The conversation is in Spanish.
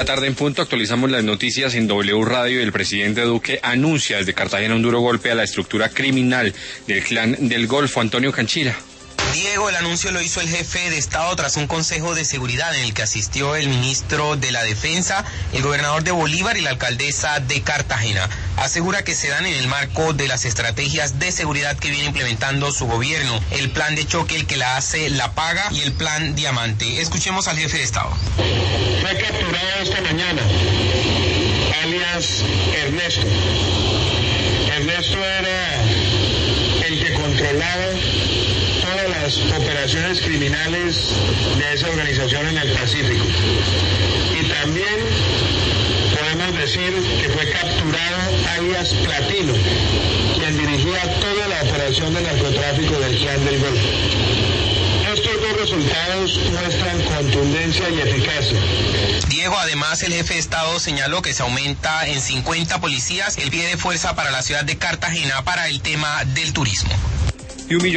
La tarde en punto actualizamos las noticias en W Radio. El presidente Duque anuncia desde Cartagena un duro golpe a la estructura criminal del Clan del Golfo. Antonio Canchira. Diego, el anuncio lo hizo el jefe de Estado tras un consejo de seguridad en el que asistió el ministro de la Defensa, el gobernador de Bolívar y la alcaldesa de Cartagena. Asegura que se dan en el marco de las estrategias de seguridad que viene implementando su gobierno, el plan de choque, el que la hace la paga, y el plan Diamante. Escuchemos al jefe de Estado. Fue capturado esta mañana, alias Ernesto. Ernesto era el que controlaba todas las operaciones criminales de esa organización en el Pacífico. Y también podemos decir que fue capturado alias Platino, quien dirigía toda la operación de narcotráfico del Clan del Golfo. Estos dos resultados muestran contundencia y eficacia. Diego, además, el jefe de Estado señaló que se aumenta en 50 policías el pie de fuerza para la ciudad de Cartagena para el tema del turismo.